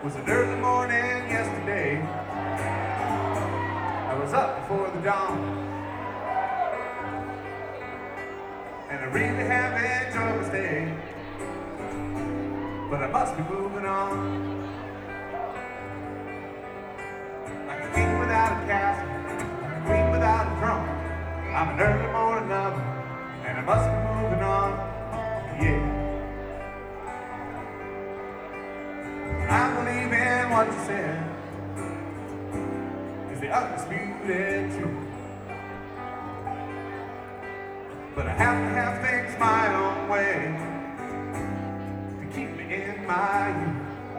Was an early morning yesterday. I was up before the dawn, and I really have enjoyed my stay, but I must be moving on. Like a king without a castle, like a queen without a throne. I'm an early morning lover, and I must be moving on. Yeah. I believe in what you said is the undisputed truth, but I have to have things my own way to keep me in my youth.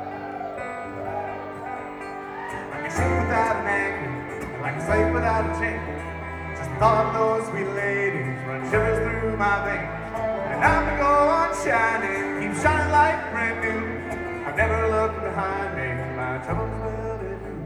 Like a ship without an anchor, and like a slave without a chain. Just the thought of those sweet ladies run shivers through my veins, and I'm to go on shining, keep shining like brand new. I've never looked behind me, my troubles will be through.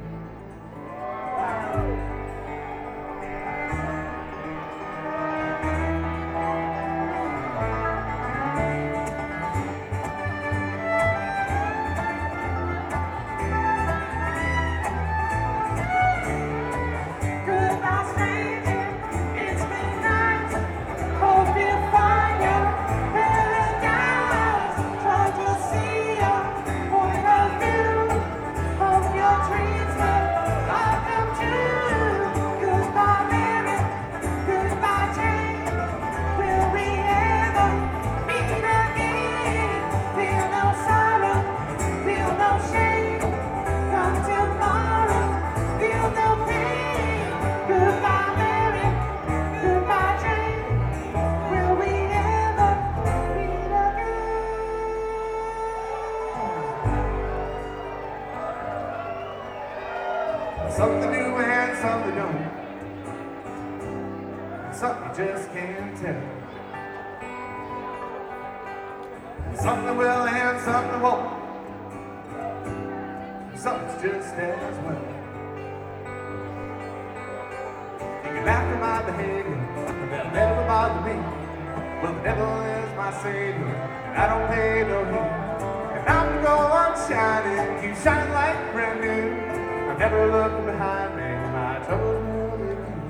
Goodbye, stranger, it's been nice. Hope you find your paradise. Try to see your point of view. Hope your dreams will all come true. Goodbye, Mary, goodbye, Jane. Will we ever meet again? Feel no sorrow, feel no shame. Come tomorrow, feel no pain. Goodbye, Mary, goodbye, Jane. Will we ever meet again? Something new and something don't, something you just can't tell. Something will and something won't, something's just as well. You can laugh at my behavior, but that'll never bother me. Well, the devil is my savior, and I don't pay no heed. And I'm to go on shining, keep shining like brand new. I never look behind me, my troubles will be few.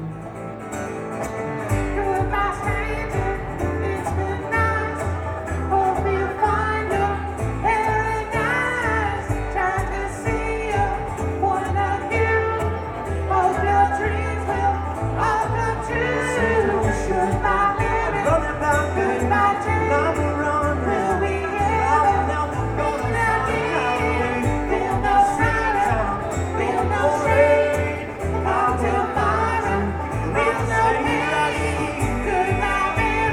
Goodbye, stranger, it's been nice. Hope you find your paradise. Try to see your point of view. Hope your dreams will all come true. Goodbye, Mary, goodbye, Jane. Will we ever meet again? Feel no sorrow, feel no shame. Come tomorrow, feel no pain. Goodbye, Mary,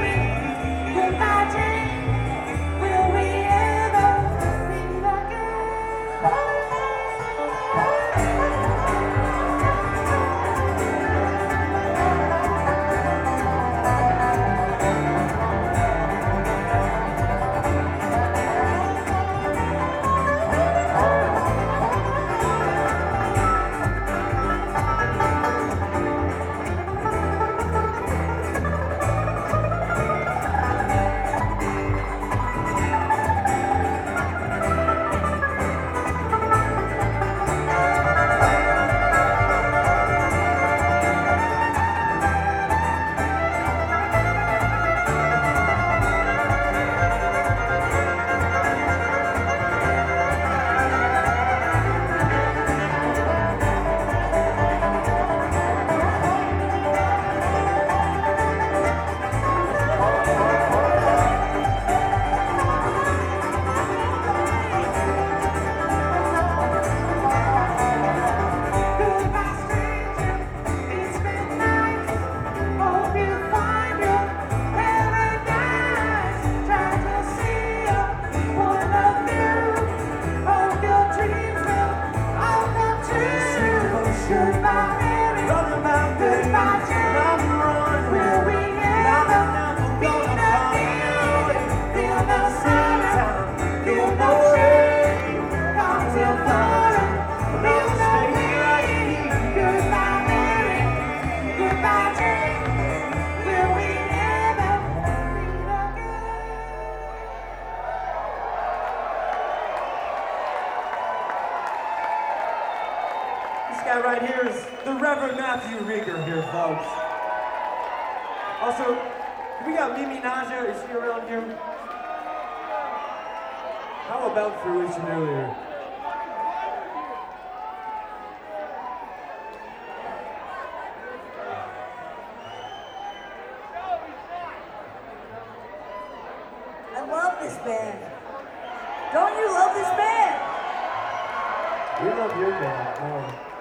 guy right here is the Reverend Matthew Rieger here, folks. Also, we got Mimi Naja. Is she around here? How about Fruition earlier? I love this band. Don't you love this band? We love your band more.